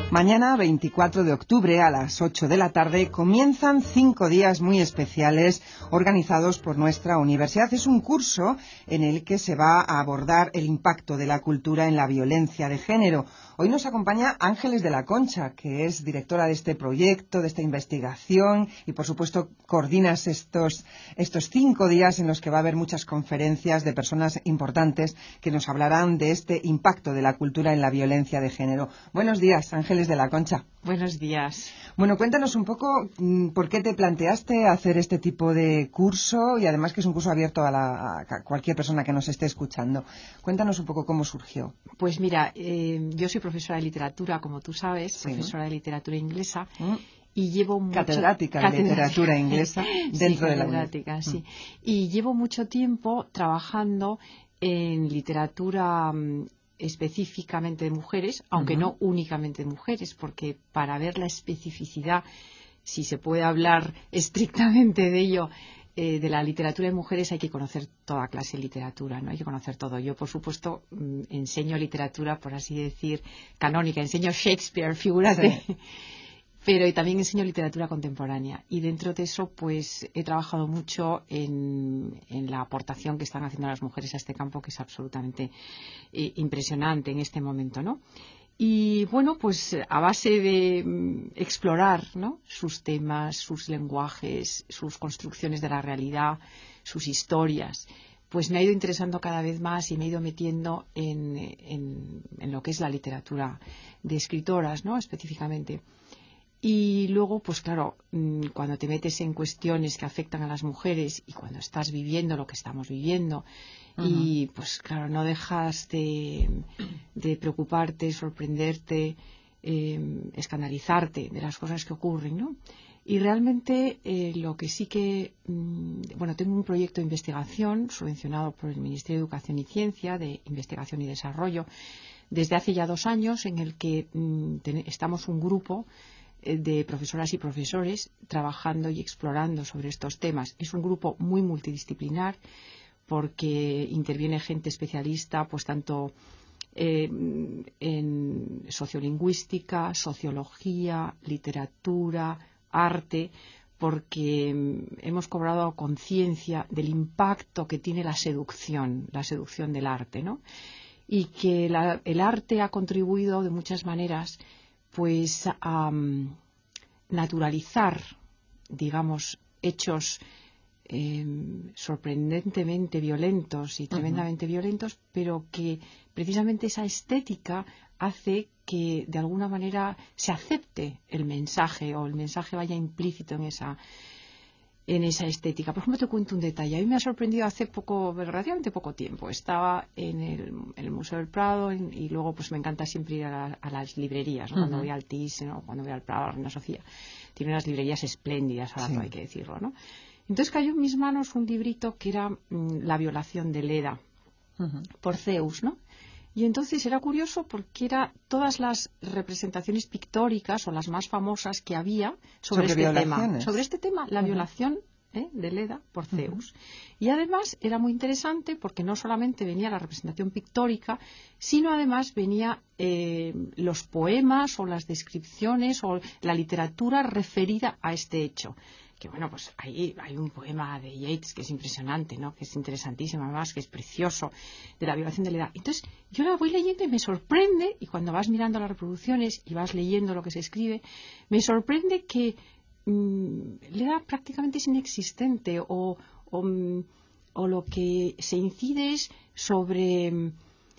Mañana, 24 de octubre, a las 8 de la tarde, comienzan 5 días muy especiales organizados por nuestra universidad. Es un curso en el que se va a abordar el impacto de la cultura en la violencia de género. Hoy nos acompaña Ángeles de la Concha, que es directora de este proyecto, de esta investigación, y por supuesto coordinas estos 5 días en los que va a haber muchas conferencias de personas importantes que nos hablarán de este impacto de la cultura en la violencia de género. Buenos días, Ángeles de la Concha. Buenos días. Bueno, cuéntanos un poco por qué te planteaste hacer este tipo de curso, y además que es un curso abierto a cualquier persona que nos esté escuchando. Cuéntanos un poco cómo surgió. Pues mira, yo soy profesora de literatura, como tú sabes, sí, profesora de literatura inglesa, y llevo mucho... Catedrática de literatura inglesa dentro de la universidad. Sí. Y llevo mucho tiempo trabajando en literatura específicamente de mujeres, aunque no únicamente de mujeres, porque para ver la especificidad, si se puede hablar estrictamente de ello, de la literatura de mujeres, hay que conocer toda clase de literatura, ¿no? Hay que conocer todo. Yo, por supuesto, enseño literatura, por así decir, canónica, enseño Shakespeare, figúrate. Sí. Pero también enseño literatura contemporánea, y dentro de eso pues he trabajado mucho en la aportación que están haciendo las mujeres a este campo, que es absolutamente impresionante en este momento, ¿no? Y bueno, pues a base de explorar, ¿no?, sus temas, sus lenguajes, sus construcciones de la realidad, sus historias, pues me ha ido interesando cada vez más y me he ido metiendo en lo que es la literatura de escritoras, ¿no?, específicamente. Y luego, pues claro, cuando te metes en cuestiones que afectan a las mujeres y cuando estás viviendo lo que estamos viviendo, y pues claro, no dejas de preocuparte, sorprenderte, escandalizarte de las cosas que ocurren, ¿no? Y realmente lo que sí que, bueno, tengo un proyecto de investigación subvencionado por el Ministerio de Educación y Ciencia, de Investigación y Desarrollo, desde hace ya 2 años, en el que estamos un grupo de profesoras y profesores trabajando y explorando sobre estos temas. Es un grupo muy multidisciplinar porque interviene gente especialista, pues tanto en sociolingüística, sociología, literatura, arte, porque hemos cobrado conciencia del impacto que tiene la seducción del arte, ¿no? Y que el arte ha contribuido de muchas maneras pues a naturalizar, digamos, hechos sorprendentemente violentos y tremendamente violentos, pero que precisamente esa estética hace que de alguna manera se acepte el mensaje, o el mensaje vaya implícito en esa estética. Por ejemplo, te cuento un detalle. A mí me ha sorprendido hace relativamente poco tiempo. Estaba en el Museo del Prado y luego pues me encanta siempre ir a las librerías, ¿no? Cuando voy al Thyssen o cuando voy al Prado, a la Reina Sofía. Tiene unas librerías espléndidas, ahora todo hay que decirlo, ¿no? Entonces cayó en mis manos un librito que era La violación de Leda, por Zeus, ¿no? Y entonces era curioso porque era todas las representaciones pictóricas o las más famosas que había sobre este tema. Sobre este tema, la violación de Leda por Zeus. Y además era muy interesante porque no solamente venía la representación pictórica, sino además venía los poemas o las descripciones o la literatura referida a este hecho. Que bueno, pues ahí hay un poema de Yeats que es impresionante, ¿no?, que es interesantísimo, además, que es precioso, de la violación de Leda. Entonces yo la voy leyendo y me sorprende, y cuando vas mirando las reproducciones y vas leyendo lo que se escribe, me sorprende que Leda prácticamente es inexistente, o lo que se incide es sobre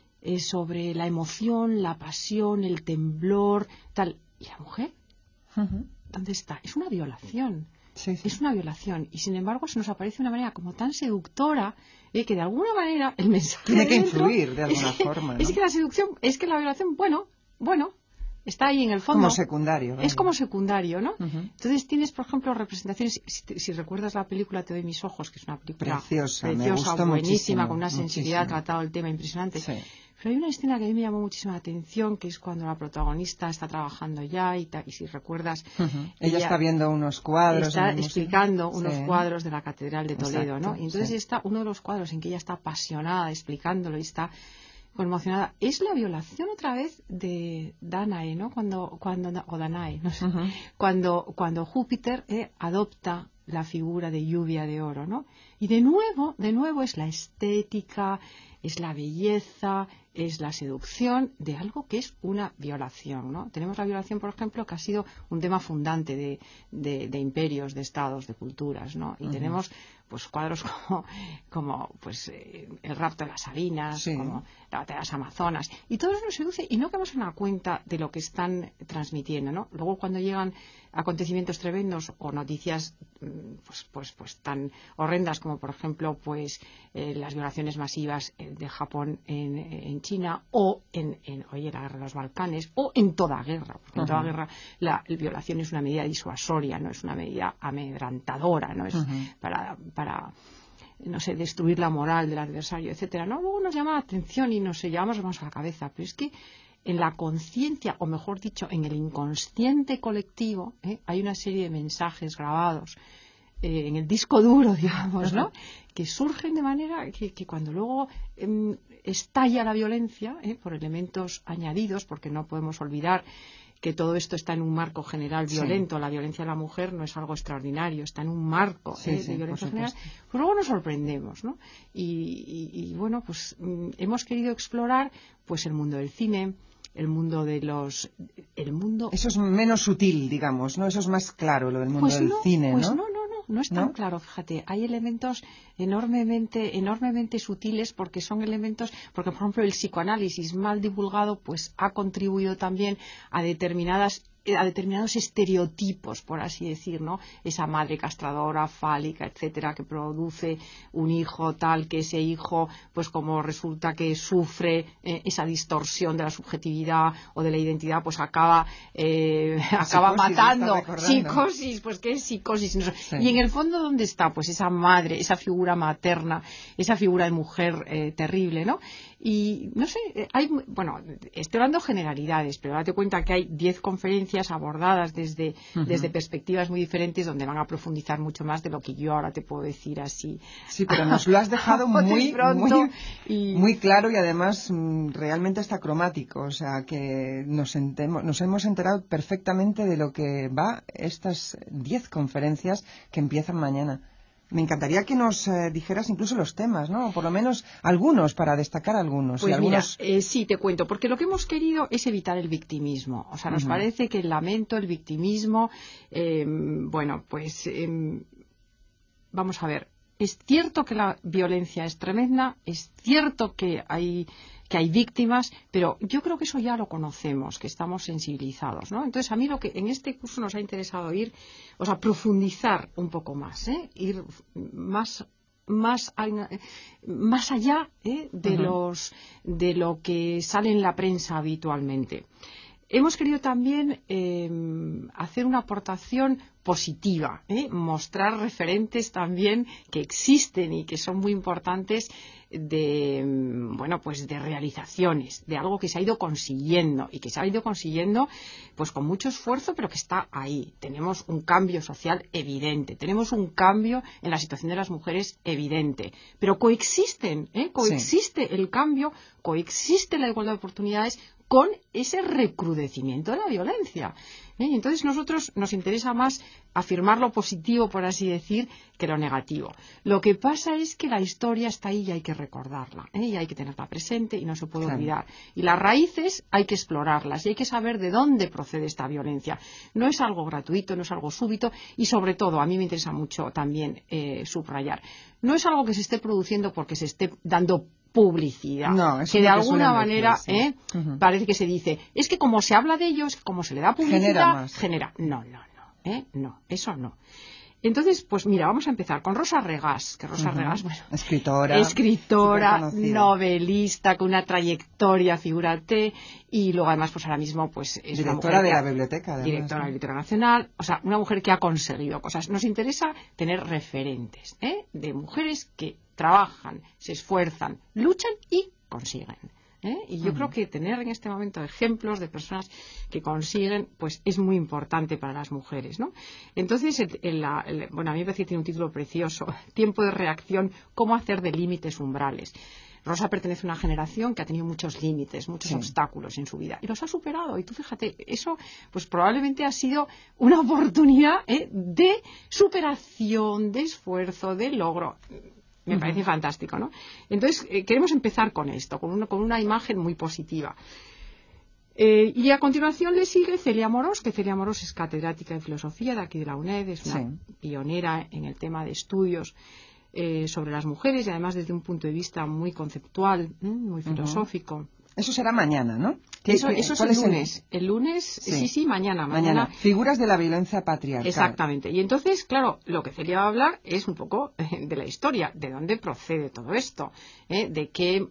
la emoción, la pasión, el temblor, tal. ¿Y la mujer? ¿Dónde está? Es una violación. Sí. Es una violación, y sin embargo se nos aparece de una manera como tan seductora, que de alguna manera el mensaje tiene que influir de alguna forma, ¿no? Es que la seducción, es que la violación, bueno, está ahí en el fondo. Como secundario. Es como secundario, ¿no? Entonces tienes, por ejemplo, representaciones, si recuerdas la película Te doy mis ojos, que es una película preciosa, me gustó buenísima, con una sensibilidad, muchísimo. tratado el tema impresionante. Sí. Pero hay una escena que a mí me llamó muchísima atención, que es cuando la protagonista está trabajando ya y si recuerdas... Ella está viendo unos cuadros. Está explicando unos cuadros de la Catedral de Toledo, exacto, ¿no? Y entonces está uno de los cuadros en que ella está apasionada explicándolo y está conmocionada. Es la violación otra vez de Danae, ¿no? O Danae, no sé. Cuando Júpiter adopta la figura de lluvia de oro, ¿no? Y de nuevo es la estética, es la belleza, es la seducción de algo que es una violación, ¿no? Tenemos la violación, por ejemplo, que ha sido un tema fundante de imperios, de estados, de culturas, ¿no? Y tenemos pues cuadros como pues el rapto de las Sabinas, como la batalla de las Amazonas, y todo eso nos seduce y no caemos en la cuenta de lo que están transmitiendo, ¿no? Luego cuando llegan acontecimientos tremendos o noticias pues tan horrendas como por ejemplo pues las violaciones masivas de Japón en China o en la guerra de los Balcanes o en toda guerra, porque en toda guerra la violación es una medida disuasoria, no es una medida amedrantadora, no es para no sé, destruir la moral del adversario, etcétera, ¿no? Luego nos llama la atención y nos llevamos las manos a la cabeza, pero es que en la conciencia, o mejor dicho, en el inconsciente colectivo, hay una serie de mensajes grabados en el disco duro, digamos, ¿no? Que surgen de manera que cuando luego estalla la violencia, por elementos añadidos, porque no podemos olvidar que todo esto está en un marco general violento. La violencia de la mujer no es algo extraordinario, está en un marco de violencia general. Pues luego nos sorprendemos, ¿no? Y bueno, pues hemos querido explorar pues el mundo del cine, el mundo de los... Eso es menos sutil, digamos, ¿no? Eso es más claro, lo del mundo del cine, ¿no? No es tan claro, fíjate. Hay elementos enormemente sutiles porque son elementos, porque por ejemplo el psicoanálisis mal divulgado pues ha contribuido también a determinados estereotipos, por así decir, ¿no? Esa madre castradora, fálica, etcétera, que produce un hijo tal que ese hijo, pues como resulta que sufre esa distorsión de la subjetividad o de la identidad, pues acaba matando. Psicosis, pues ¿qué es psicosis? No sé. Y en el fondo, ¿dónde está? Pues esa madre, esa figura materna, esa figura de mujer terrible, ¿no? Y no sé, estoy hablando generalidades, pero date cuenta que hay 10 conferencias abordadas desde perspectivas muy diferentes donde van a profundizar mucho más de lo que yo ahora te puedo decir así. Sí, pero nos lo has dejado muy claro y además realmente hasta cromático, o sea que nos hemos enterado perfectamente de lo que va estas 10 conferencias que empiezan mañana. Me encantaría que nos dijeras incluso los temas, ¿no? O por lo menos algunos, para destacar algunos. Pues mira, sí, te cuento, porque lo que hemos querido es evitar el victimismo. O sea, nos parece que el lamento, el victimismo, vamos a ver, es cierto que la violencia es tremenda, es cierto que hay víctimas, pero yo creo que eso ya lo conocemos, que estamos sensibilizados, ¿no? Entonces, a mí lo que en este curso nos ha interesado profundizar un poco más, ir más allá de lo que sale en la prensa habitualmente. Hemos querido también hacer una aportación positiva, mostrar referentes también que existen y que son muy importantes de realizaciones, de algo que se ha ido consiguiendo y que se ha ido consiguiendo pues con mucho esfuerzo, pero que está ahí. Tenemos un cambio social evidente, tenemos un cambio en la situación de las mujeres evidente, pero coexiste el cambio, coexiste la igualdad de oportunidades con ese recrudecimiento de la violencia. Entonces, nosotros nos interesa más afirmar lo positivo, por así decir, que lo negativo. Lo que pasa es que la historia está ahí y hay que recordarla, y hay que tenerla presente y no se puede olvidar. Y las raíces hay que explorarlas y hay que saber de dónde procede esta violencia. No es algo gratuito, no es algo súbito y, sobre todo, a mí me interesa mucho también subrayar, no es algo que se esté produciendo porque se esté dando publicidad, que de alguna manera parece que se dice, es que como se habla de ellos, como se le da publicidad, genera. No, eso no. Entonces, pues mira, vamos a empezar con Rosa Regás, que Rosa Regás, escritora, novelista, con una trayectoria, figúrate, y luego además, pues ahora mismo, pues es directora una mujer de la biblioteca, además, directora de la Biblioteca Nacional, o sea, una mujer que ha conseguido cosas. Nos interesa tener referentes, de mujeres que trabajan, se esfuerzan, luchan y consiguen. Y yo creo que tener en este momento ejemplos de personas que consiguen, pues es muy importante para las mujeres, ¿no? Entonces, a mí me parece que tiene un título precioso, Tiempo de reacción, cómo hacer de límites umbrales. Rosa pertenece a una generación que ha tenido muchos límites, muchos obstáculos en su vida y los ha superado. Y tú fíjate, eso pues probablemente ha sido una oportunidad de superación, de esfuerzo, de logro. Me parece fantástico, ¿no? Entonces, queremos empezar con esto, con una imagen muy positiva. Y a continuación le sigue Celia Amorós, que Celia Amorós es catedrática de filosofía de aquí de la UNED, es una pionera en el tema de estudios sobre las mujeres y además desde un punto de vista muy conceptual, muy filosófico. Eso será mañana, ¿no? Eso es el lunes. El lunes, sí, mañana. Figuras de la violencia patriarcal. Exactamente. Y entonces, claro, lo que Celia va a hablar es un poco de la historia, de dónde procede todo esto, de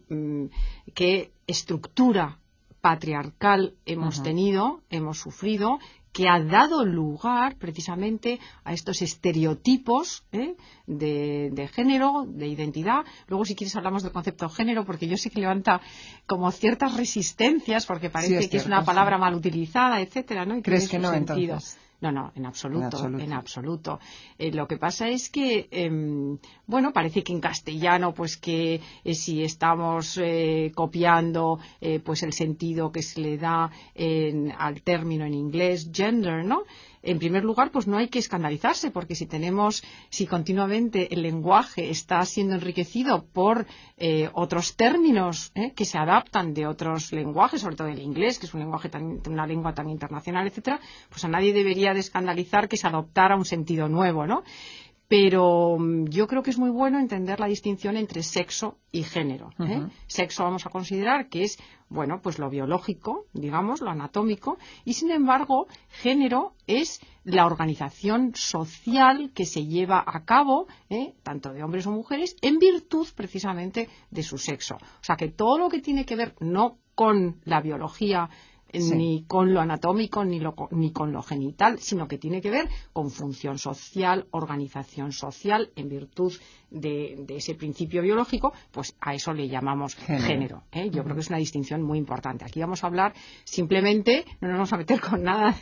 qué estructura patriarcal hemos tenido, hemos sufrido, que ha dado lugar precisamente a estos estereotipos de género, de identidad. Luego, si quieres, hablamos del concepto de género, porque yo sé que levanta como ciertas resistencias, porque parece que es una palabra mal utilizada, etcétera, ¿no? Y ¿crees que no, sentido. entonces? No, en absoluto. Lo que pasa es que, parece que en castellano, pues que si estamos copiando pues el sentido que se le da al término en inglés, gender, ¿no? En primer lugar, pues no hay que escandalizarse, porque si continuamente el lenguaje está siendo enriquecido por otros términos que se adaptan de otros lenguajes, sobre todo el inglés, que es una lengua tan internacional, etcétera, pues a nadie debería de escandalizar que se adoptara un sentido nuevo, ¿no? Pero yo creo que es muy bueno entender la distinción entre sexo y género. Sexo vamos a considerar que es, pues lo biológico, digamos, lo anatómico, y sin embargo, género es la organización social que se lleva a cabo, tanto de hombres o mujeres, en virtud precisamente de su sexo. O sea que todo lo que tiene que ver no con la biología, ni con lo anatómico ni con lo genital, sino que tiene que ver con función social, organización social, en virtud de ese principio biológico, pues a eso le llamamos género. Yo creo que es una distinción muy importante. Aquí vamos a hablar simplemente, no nos vamos a meter con nada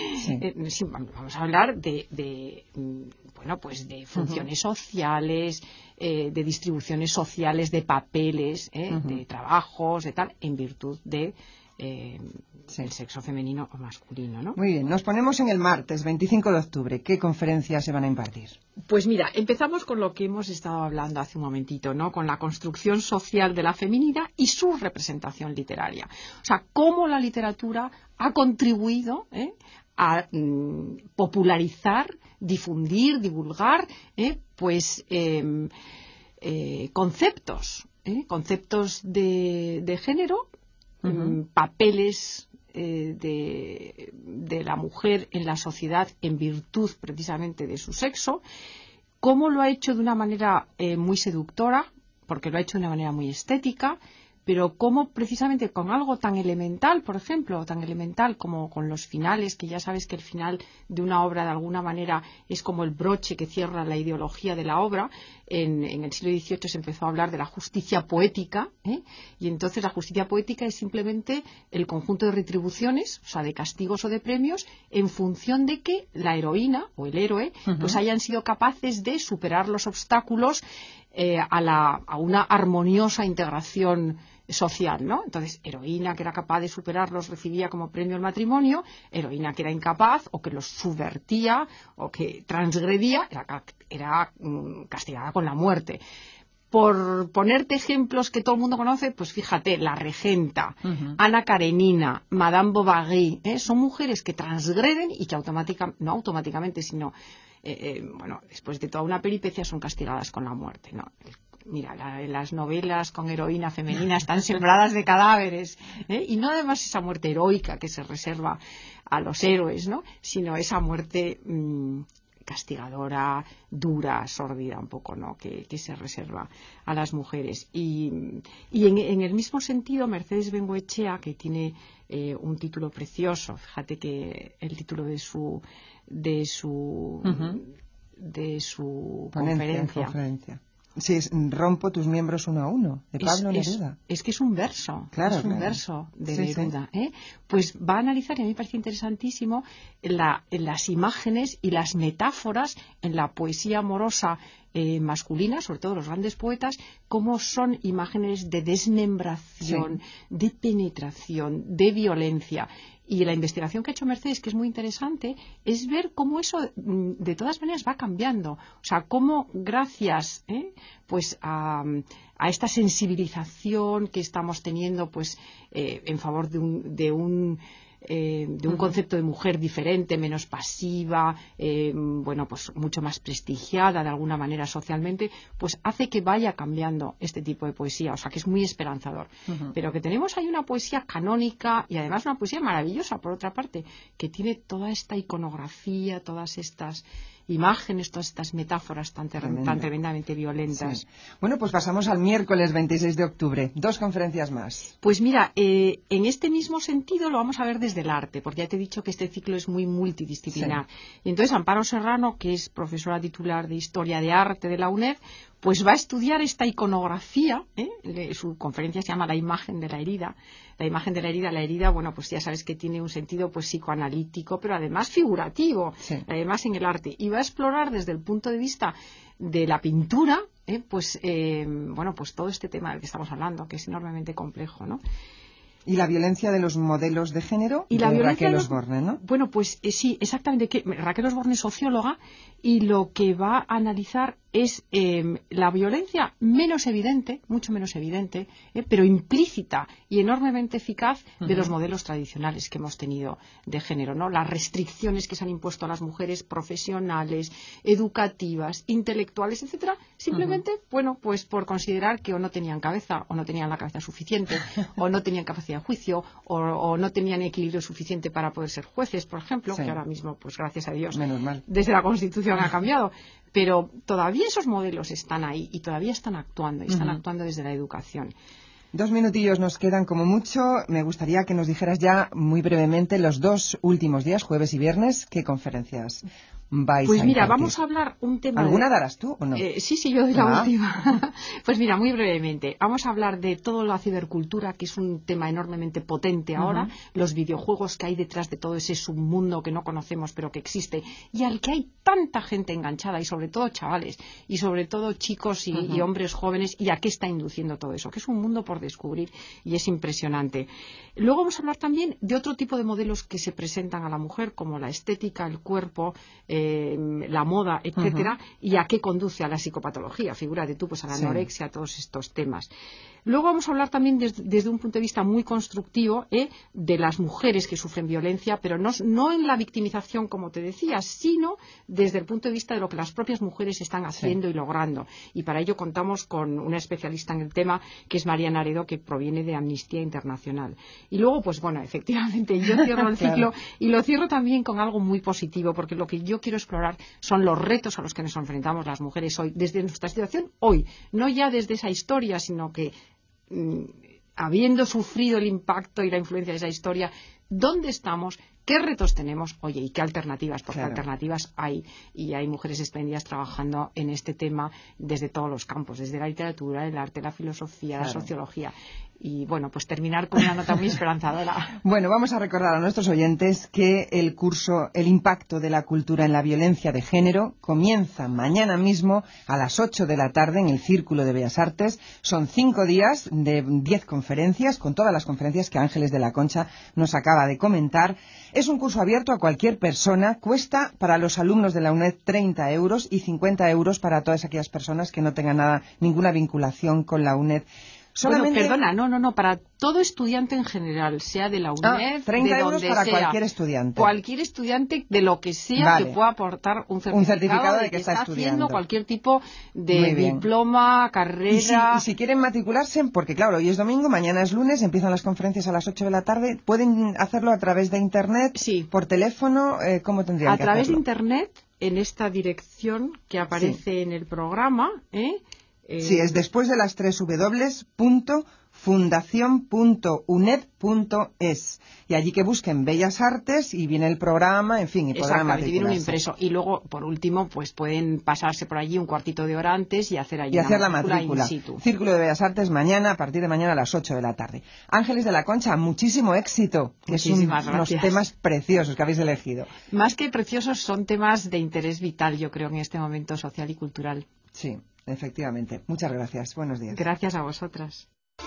vamos a hablar de funciones sociales, de distribuciones sociales, de papeles, de trabajos, de tal, en virtud de el sexo femenino o masculino, ¿no? Muy bien, nos ponemos en el martes 25 de octubre. ¿Qué conferencias se van a impartir? Pues mira, empezamos con lo que hemos estado hablando hace un momentito, ¿no? Con la construcción social de la feminidad y su representación literaria. O sea, cómo la literatura ha contribuido a popularizar, difundir, divulgar, conceptos de género, papeles de la mujer en la sociedad en virtud precisamente de su sexo, cómo lo ha hecho de una manera muy seductora, porque lo ha hecho de una manera muy estética, pero cómo precisamente con algo tan elemental, por ejemplo, tan elemental como con los finales, que ya sabes que el final de una obra de alguna manera es como el broche que cierra la ideología de la obra. En el siglo XVIII se empezó a hablar de la justicia poética, y entonces la justicia poética es simplemente el conjunto de retribuciones, o sea, de castigos o de premios, en función de que la heroína o el héroe pues hayan sido capaces de superar los obstáculos a una armoniosa integración social, ¿no? Entonces, heroína que era capaz de superarlos recibía como premio el matrimonio, heroína que era incapaz o que los subvertía o que transgredía era castigada con la muerte. Por ponerte ejemplos que todo el mundo conoce, pues fíjate, la regenta, Ana Karenina, Madame Bovary, son mujeres que transgreden y que no automáticamente, sino después de toda una peripecia son castigadas con la muerte, ¿no? Mira, las novelas con heroína femenina están sembradas de cadáveres, y no además esa muerte heroica que se reserva a los héroes, ¿no? Sino esa muerte castigadora, dura, sórdida un poco, ¿no? Que se reserva a las mujeres. Y en el mismo sentido, Mercedes Bengoechea, que tiene un título precioso, fíjate que el título de su conferencia Sí, rompo tus miembros uno a uno, de Pablo Neruda. Es que es un verso, claro, es un verso de Neruda. Pues va a analizar, y a mí me parece interesantísimo, las imágenes y las metáforas en la poesía amorosa masculina, sobre todo los grandes poetas, cómo son imágenes de desmembración, de penetración, de violencia. Y la investigación que ha hecho Mercedes, que es muy interesante, es ver cómo eso de todas maneras va cambiando. O sea, cómo gracias pues a esta sensibilización que estamos teniendo pues en favor de un concepto de mujer diferente, menos pasiva, bueno, pues mucho más prestigiada de alguna manera socialmente, pues hace que vaya cambiando este tipo de poesía, o sea que es muy esperanzador. Pero que tenemos ahí una poesía canónica y además una poesía maravillosa, por otra parte, que tiene toda esta iconografía, todas estas imágenes, todas estas metáforas tan tremendamente violentas. Sí. Bueno, pues pasamos al miércoles 26 de octubre. 2 conferencias más. Pues mira, en este mismo sentido lo vamos a ver desde el arte, porque ya te he dicho que este ciclo es muy multidisciplinar. Sí. Y entonces Amparo Serrano, que es profesora titular de Historia de Arte de la UNED, pues va a estudiar esta iconografía, su conferencia se llama La imagen de la herida. La imagen de la herida, bueno, pues ya sabes que tiene un sentido pues psicoanalítico, pero además figurativo, además en el arte. Y va a explorar desde el punto de vista de la pintura, bueno, pues todo este tema del que estamos hablando, que es enormemente complejo, ¿no? Y la violencia de los modelos de género de Raquel Osborne, ¿no? Bueno, pues sí, exactamente. Raquel Osborne es socióloga y lo que va a analizar es la violencia menos evidente, mucho menos evidente, pero implícita y enormemente eficaz de los modelos tradicionales que hemos tenido de género, ¿no? Las restricciones que se han impuesto a las mujeres profesionales, educativas, intelectuales, etcétera, simplemente, bueno, pues por considerar que o no tenían cabeza, o no tenían la cabeza suficiente, o no tenían capacidad de juicio, o no tenían equilibrio suficiente para poder ser jueces, por ejemplo, que ahora mismo, pues gracias a Dios, desde la Constitución ha cambiado. Pero todavía esos modelos están ahí y todavía están actuando, y están actuando desde la educación. 2 minutillos nos quedan como mucho. Me gustaría que nos dijeras ya muy brevemente los 2 últimos días, jueves y viernes, ¿qué conferencias vais a impartir? Pues mira, vamos a hablar un tema... ¿Alguna darás tú o no? Sí, yo doy la última. Pues mira, muy brevemente. Vamos a hablar de toda la cibercultura, que es un tema enormemente potente ahora, los videojuegos que hay detrás de todo ese submundo que no conocemos pero que existe y al que hay tanta gente enganchada y sobre todo chavales y sobre todo chicos y hombres jóvenes y a qué está induciendo todo eso, que es un mundo por descubrir y es impresionante. Luego vamos a hablar también de otro tipo de modelos que se presentan a la mujer, como la estética, el cuerpo, la moda, etcétera, y a qué conduce a la psicopatología, figúrate tú, pues a la anorexia, a todos estos temas. Luego vamos a hablar también desde un punto de vista muy constructivo de las mujeres que sufren violencia, pero no en la victimización, como te decía, sino desde el punto de vista de lo que las propias mujeres están haciendo y logrando. Y para ello contamos con una especialista en el tema, que es María Naredo, que proviene de Amnistía Internacional. Y luego, pues bueno, efectivamente, yo cierro el ciclo y lo cierro también con algo muy positivo, porque lo que yo quiero explorar son los retos a los que nos enfrentamos las mujeres hoy, desde nuestra situación hoy, no ya desde esa historia, sino que habiendo sufrido el impacto y la influencia de esa historia, ¿dónde estamos? ¿Qué retos tenemos? Oye, ¿y qué alternativas? Porque alternativas hay, y hay mujeres espléndidas trabajando en este tema desde todos los campos, desde la literatura, el arte, la filosofía, la sociología. Y bueno, pues terminar con una nota muy esperanzadora. Bueno, vamos a recordar a nuestros oyentes que el curso El impacto de la cultura en la violencia de género comienza mañana mismo a las 8 de la tarde en el Círculo de Bellas Artes. Son 5 días de 10 conferencias, con todas las conferencias que Ángeles de la Concha nos acaba de comentar. Es un curso abierto a cualquier persona, cuesta para los alumnos de la UNED 30 euros y 50 euros para todas aquellas personas que no tengan ninguna vinculación con la UNED. Solamente... Bueno, perdona, no, para todo estudiante en general, sea de la UNED, 30 de euros donde para sea, cualquier estudiante. Cualquier estudiante de lo que sea que pueda aportar un certificado de que está estudiando. Haciendo cualquier tipo de diploma, carrera. Y si quieren matricularse, porque claro, hoy es domingo, mañana es lunes, empiezan las conferencias a las 8 de la tarde, pueden hacerlo a través de Internet, por teléfono, ¿cómo tendrían que hacerlo? A través de Internet, en esta dirección que aparece en el programa, Sí, es después de las 3 W, fundación.uned.es. Y allí que busquen Bellas Artes y viene el programa, en fin, y podrán Exactamente, viene un matricularse. impreso. Y luego, por último, pues pueden pasarse por allí un cuartito de hora antes y hacer allí la matrícula matrícula. in situ. Círculo de Bellas Artes mañana, a partir de mañana a las 8 de la tarde. Ángeles de la Concha, muchísimo éxito. Que Muchísimas unos gracias. temas preciosos que habéis elegido. Más que preciosos, son temas de interés vital, yo creo, en este momento social y cultural. Sí, efectivamente. Muchas gracias. Buenos días. Gracias a vosotras.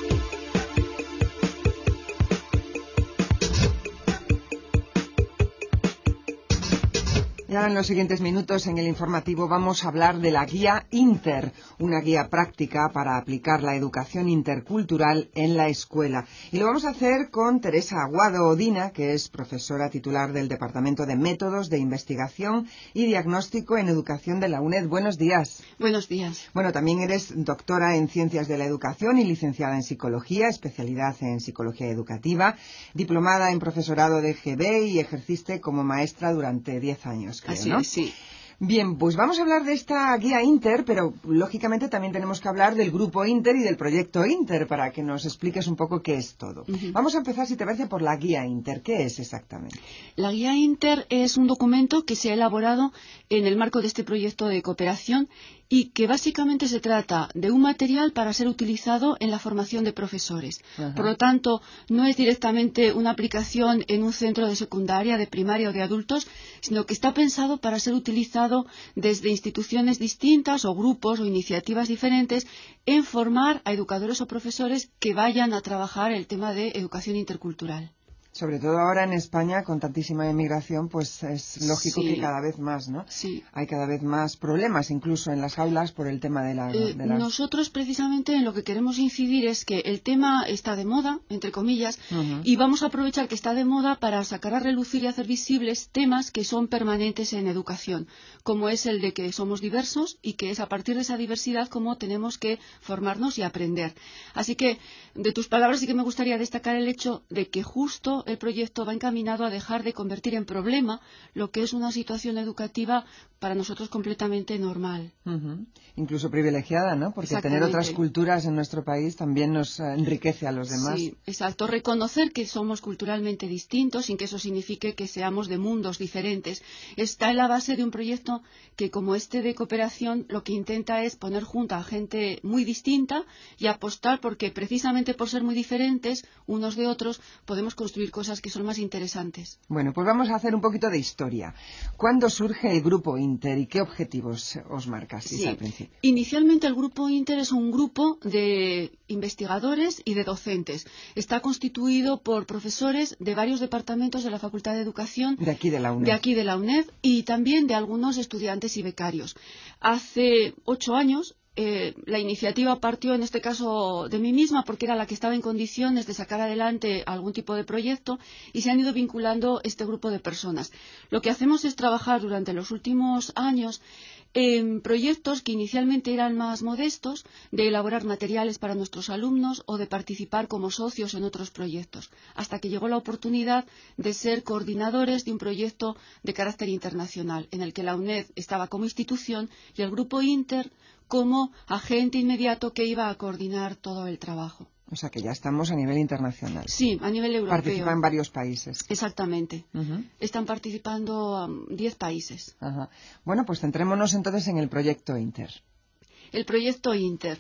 Ya en los siguientes minutos en el informativo vamos a hablar de la guía Inter, una guía práctica para aplicar la educación intercultural en la escuela. Y lo vamos a hacer con Teresa Aguado Odina, que es profesora titular del Departamento de Métodos de Investigación y Diagnóstico en Educación de la UNED. Buenos días. Buenos días. Bueno, también eres doctora en Ciencias de la Educación y licenciada en Psicología, especialidad en Psicología Educativa, diplomada en Profesorado de GB y ejerciste como maestra durante 10 años. Creo, Así ¿no? es, sí. Bien, pues vamos a hablar de esta guía Inter, pero lógicamente también tenemos que hablar del grupo Inter y del proyecto Inter para que nos expliques un poco qué es todo. Vamos a empezar, si te parece, por la guía Inter. ¿Qué es exactamente? La guía Inter es un documento que se ha elaborado en el marco de este proyecto de cooperación y que básicamente se trata de un material para ser utilizado en la formación de profesores. Ajá. Por lo tanto, no es directamente una aplicación en un centro de secundaria, de primaria o de adultos, sino que está pensado para ser utilizado desde instituciones distintas o grupos o iniciativas diferentes en formar a educadores o profesores que vayan a trabajar el tema de educación intercultural. Sobre todo ahora en España, con tantísima emigración, pues es lógico Sí. que cada vez más, ¿no? Sí. Hay cada vez más problemas, incluso en las aulas, por el tema de las... Nosotros, precisamente, en lo que queremos incidir es que el tema está de moda, entre comillas, y vamos a aprovechar que está de moda para sacar a relucir y hacer visibles temas que son permanentes en educación, como es el de que somos diversos y que es a partir de esa diversidad como tenemos que formarnos y aprender. Así que, de tus palabras, sí que me gustaría destacar el hecho de que justo el proyecto va encaminado a dejar de convertir en problema lo que es una situación educativa para nosotros completamente normal. Incluso privilegiada, ¿no? Porque tener otras culturas en nuestro país también nos enriquece a los demás. Sí, exacto. Reconocer que somos culturalmente distintos sin que eso signifique que seamos de mundos diferentes. Está en la base de un proyecto que, como este de cooperación, lo que intenta es poner junto a gente muy distinta y apostar porque precisamente por ser muy diferentes unos de otros podemos construir cosas que son más interesantes. Bueno, pues vamos a hacer un poquito de historia. ¿Cuándo surge el Grupo Inter y qué objetivos os marca así al principio? Inicialmente el Grupo Inter es un grupo de investigadores y de docentes. Está constituido por profesores de varios departamentos de la Facultad de Educación de aquí de la UNED. De aquí de la UNED y también de algunos estudiantes y becarios. Hace 8 años la iniciativa partió en este caso de mí misma porque era la que estaba en condiciones de sacar adelante algún tipo de proyecto y se han ido vinculando este grupo de personas. Lo que hacemos es trabajar durante los últimos años en proyectos que inicialmente eran más modestos, de elaborar materiales para nuestros alumnos o de participar como socios en otros proyectos, hasta que llegó la oportunidad de ser coordinadores de un proyecto de carácter internacional, en el que la UNED estaba como institución y el Grupo Inter como agente inmediato que iba a coordinar todo el trabajo. O sea que ya estamos a nivel internacional. Sí, a nivel europeo. Participan varios países. Exactamente. Están participando 10 países. Bueno, pues centrémonos entonces en el proyecto Inter. El proyecto Inter.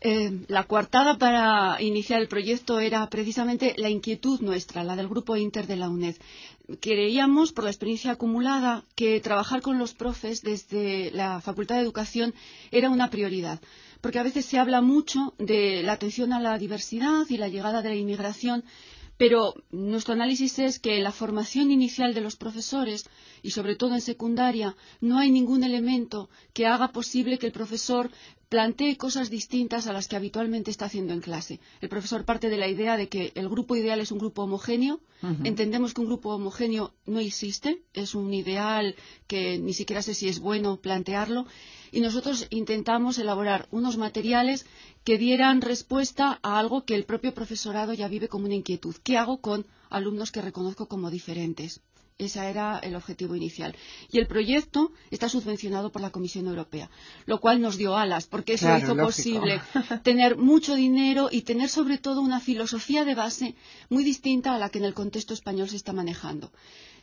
La coartada para iniciar el proyecto era precisamente la inquietud nuestra, la del Grupo Inter de la UNED. Creíamos, por la experiencia acumulada, que trabajar con los profes desde la Facultad de Educación era una prioridad, porque a veces se habla mucho de la atención a la diversidad y la llegada de la inmigración, pero nuestro análisis es que en la formación inicial de los profesores, y sobre todo en secundaria, no hay ningún elemento que haga posible que el profesor plantee cosas distintas a las que habitualmente está haciendo en clase. El profesor parte de la idea de que el grupo ideal es un grupo homogéneo. Entendemos que un grupo homogéneo no existe, es un ideal que ni siquiera sé si es bueno plantearlo, y nosotros intentamos elaborar unos materiales que dieran respuesta a algo que el propio profesorado ya vive como una inquietud. ¿Qué hago con alumnos que reconozco como diferentes? Ese era el objetivo inicial. Y el proyecto está subvencionado por la Comisión Europea, lo cual nos dio alas, porque eso hizo posible tener mucho dinero y tener sobre todo una filosofía de base muy distinta a la que en el contexto español se está manejando.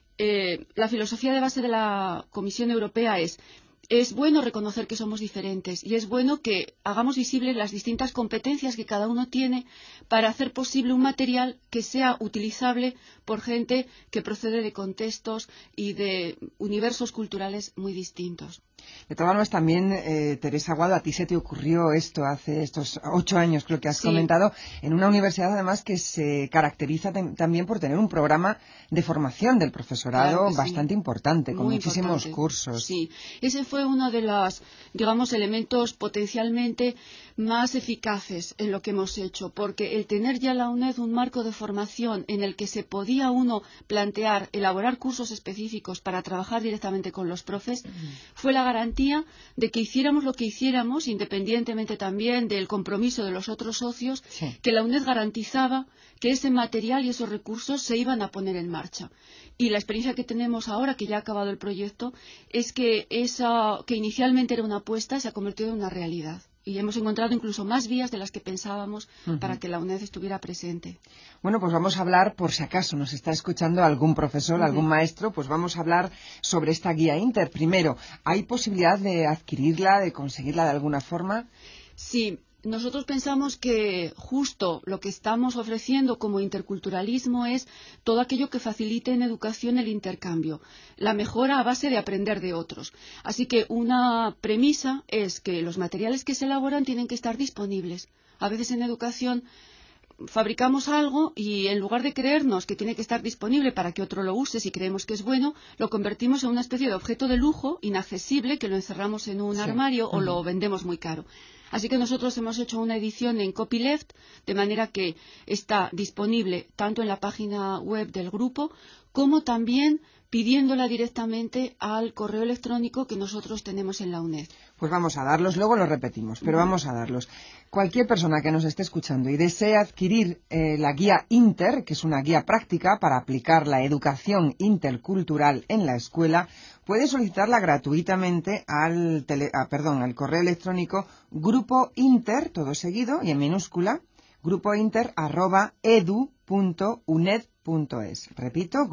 La filosofía de base de la Comisión Europea es bueno reconocer que somos diferentes y es bueno que hagamos visibles las distintas competencias que cada uno tiene para hacer posible un material que sea utilizable por gente que procede de contextos y de universos culturales muy distintos. De todas formas, también, Teresa Aguado, a ti se te ocurrió esto hace estos 8 años, creo que has comentado, en una universidad además que se caracteriza también por tener un programa de formación del profesorado bastante importante, con muchísimos cursos. Sí, ese fue uno de los, digamos, elementos potencialmente más eficaces en lo que hemos hecho, porque el tener ya la UNED un marco de formación en el que se podía uno plantear, elaborar cursos específicos para trabajar directamente con los profes, fue la garantía de que hiciéramos lo que hiciéramos, independientemente también del compromiso de los otros socios, que la UNED garantizaba que ese material y esos recursos se iban a poner en marcha. Y la experiencia que tenemos ahora, que ya ha acabado el proyecto, es que esa que inicialmente era una apuesta se ha convertido en una realidad. Y hemos encontrado incluso más vías de las que pensábamos para que la UNED estuviera presente. Bueno, pues vamos a hablar, por si acaso nos está escuchando algún profesor, algún maestro, pues vamos a hablar sobre esta guía Inter. Primero, ¿hay posibilidad de adquirirla, de conseguirla de alguna forma? Sí. Nosotros pensamos que justo lo que estamos ofreciendo como interculturalismo es todo aquello que facilite en educación el intercambio, la mejora a base de aprender de otros. Así que una premisa es que los materiales que se elaboran tienen que estar disponibles. A veces en educación fabricamos algo y en lugar de creernos que tiene que estar disponible para que otro lo use si creemos que es bueno, lo convertimos en una especie de objeto de lujo inaccesible que lo encerramos en un armario o lo vendemos muy caro. Así que nosotros hemos hecho una edición en copyleft, de manera que está disponible tanto en la página web del grupo como también pidiéndola directamente al correo electrónico que nosotros tenemos en la UNED. Pues vamos a darlos, luego lo repetimos, pero vamos a darlos. Cualquier persona que nos esté escuchando y desee adquirir la guía Inter, que es una guía práctica para aplicar la educación intercultural en la escuela, puede solicitarla gratuitamente al correo electrónico grupointer, todo seguido y en minúscula, grupointer@edu.uned.es. Repito,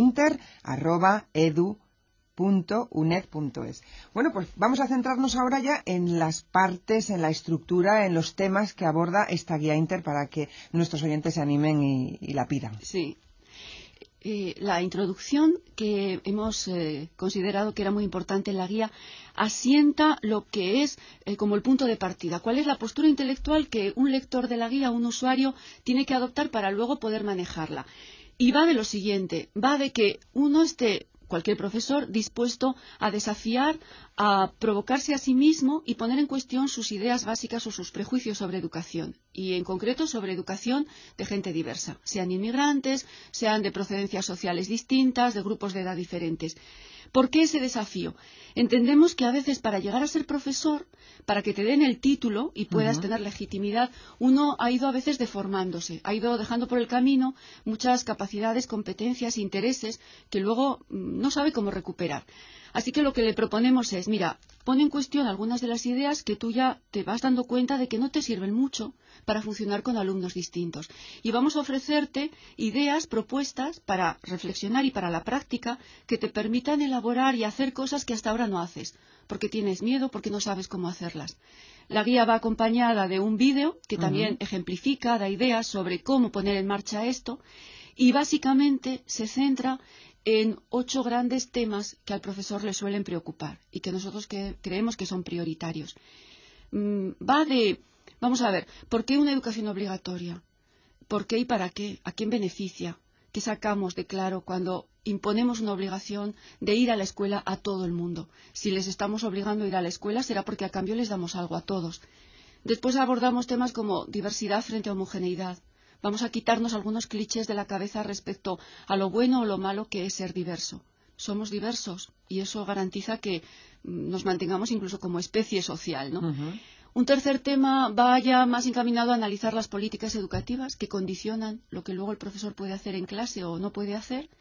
grupointer@edu.uned.es. Bueno, pues vamos a centrarnos ahora ya en las partes, en la estructura, en los temas que aborda esta guía Inter para que nuestros oyentes se animen y la pidan. Sí. La introducción que hemos considerado que era muy importante en la guía asienta lo que es como el punto de partida. ¿Cuál es la postura intelectual que un lector de la guía, un usuario, tiene que adoptar para luego poder manejarla? Y va de lo siguiente, va de que uno esté, cualquier profesor, dispuesto a desafiar, a provocarse a sí mismo y poner en cuestión sus ideas básicas o sus prejuicios sobre educación, y en concreto sobre educación de gente diversa, sean inmigrantes, sean de procedencias sociales distintas, de grupos de edad diferentes. ¿Por qué ese desafío? Entendemos que a veces para llegar a ser profesor, para que te den el título y puedas tener legitimidad, uno ha ido a veces deformándose, ha ido dejando por el camino muchas capacidades, competencias, intereses que luego no sabe cómo recuperar. Así que lo que le proponemos es, mira, pon en cuestión algunas de las ideas que tú ya te vas dando cuenta de que no te sirven mucho para funcionar con alumnos distintos. Y vamos a ofrecerte ideas, propuestas para reflexionar y para la práctica que te permitan elaborar y hacer cosas que hasta ahora no haces, porque tienes miedo, porque no sabes cómo hacerlas. La guía va acompañada de un vídeo que también ejemplifica, da ideas sobre cómo poner en marcha esto, y básicamente se centra en 8 grandes temas que al profesor le suelen preocupar y que nosotros creemos que son prioritarios. Vamos a ver, ¿por qué una educación obligatoria? ¿Por qué y para qué? ¿A quién beneficia? ¿Qué sacamos de claro cuando imponemos una obligación de ir a la escuela a todo el mundo? Si les estamos obligando a ir a la escuela será porque a cambio les damos algo a todos. Después abordamos temas como diversidad frente a homogeneidad. Vamos a quitarnos algunos clichés de la cabeza respecto a lo bueno o lo malo que es ser diverso. Somos diversos y eso garantiza que nos mantengamos incluso como especie social, ¿no? Un tercer tema va ya más encaminado a analizar las políticas educativas que condicionan lo que luego el profesor puede hacer en clase o no puede hacer.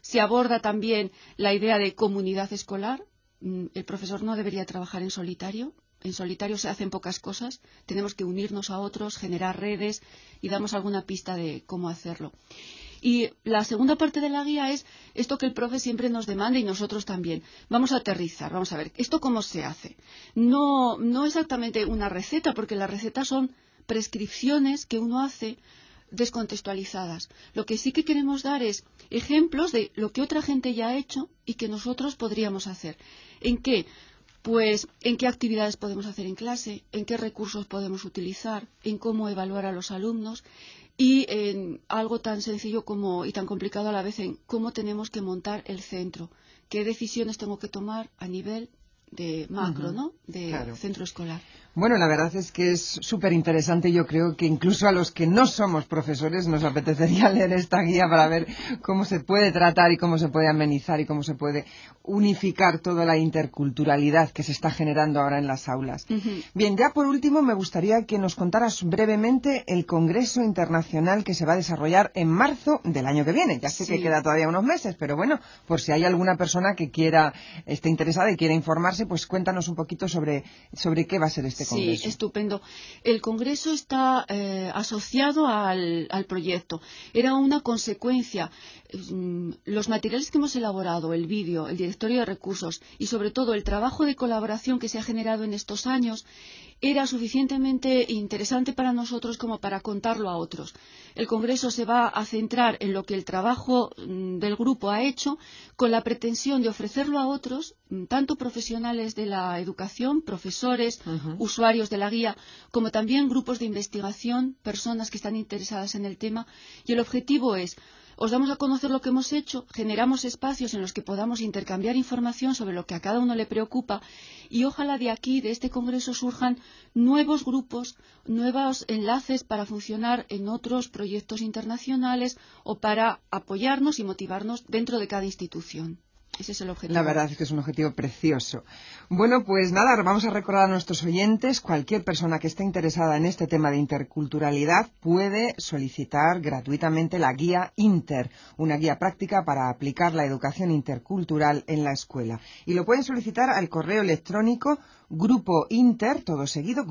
Se aborda también la idea de comunidad escolar. El profesor no debería trabajar en solitario. En solitario se hacen pocas cosas. Tenemos que unirnos a otros, generar redes y damos alguna pista de cómo hacerlo. Y la segunda parte de la guía es esto que el profe siempre nos demanda y nosotros también. Vamos a aterrizar, vamos a ver, ¿esto cómo se hace? No exactamente una receta, porque las recetas son prescripciones que uno hace descontextualizadas. Lo que sí que queremos dar es ejemplos de lo que otra gente ya ha hecho y que nosotros podríamos hacer. ¿En qué? Pues en qué actividades podemos hacer en clase, en qué recursos podemos utilizar, en cómo evaluar a los alumnos y en algo tan sencillo como y tan complicado a la vez en cómo tenemos que montar el centro, qué decisiones tengo que tomar a nivel de macro, ¿no? De centro escolar. Bueno, la verdad es que es súper interesante. Yo creo que incluso a los que no somos profesores nos apetecería leer esta guía para ver cómo se puede tratar y cómo se puede amenizar y cómo se puede unificar toda la interculturalidad que se está generando ahora en las aulas. Bien, ya por último me gustaría que nos contaras brevemente el Congreso Internacional que se va a desarrollar en marzo del año que viene. Ya sé que queda todavía unos meses, pero bueno, por si hay alguna persona que esté interesada y quiera informarse, pues cuéntanos un poquito sobre qué va a ser este Congreso. Sí, estupendo. El Congreso está asociado al proyecto. Era una consecuencia. Los materiales que hemos elaborado, el vídeo, el directorio de recursos y sobre todo el trabajo de colaboración que se ha generado en estos años era suficientemente interesante para nosotros como para contarlo a otros. El Congreso se va a centrar en lo que el trabajo del grupo ha hecho con la pretensión de ofrecerlo a otros, tanto profesionales de la educación, profesores, usuarios de la guía, como también grupos de investigación, personas que están interesadas en el tema. Y el objetivo es os damos a conocer lo que hemos hecho, generamos espacios en los que podamos intercambiar información sobre lo que a cada uno le preocupa y ojalá de aquí, de este congreso, surjan nuevos grupos, nuevos enlaces para funcionar en otros proyectos internacionales o para apoyarnos y motivarnos dentro de cada institución. Ese es el objetivo. La verdad es que es un objetivo precioso. Bueno, pues nada, vamos a recordar a nuestros oyentes, cualquier persona que esté interesada en este tema de interculturalidad puede solicitar gratuitamente la guía Inter, una guía práctica para aplicar la educación intercultural en la escuela. Y lo pueden solicitar al correo electrónico grupointer, todo seguido,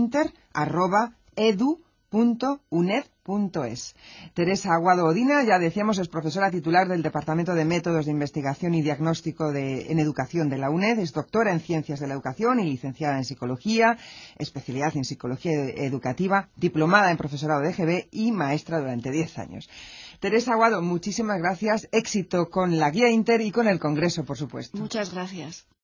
grupointer@edu.uned.es. Teresa Aguado Odina, ya decíamos, es profesora titular del Departamento de Métodos de Investigación y Diagnóstico en Educación de la UNED, es doctora en Ciencias de la Educación y licenciada en Psicología, especialidad en Psicología Educativa, diplomada en Profesorado de EGB y maestra durante 10 años. Teresa Aguado, muchísimas gracias, éxito con la guía Inter y con el Congreso, por supuesto. Muchas gracias.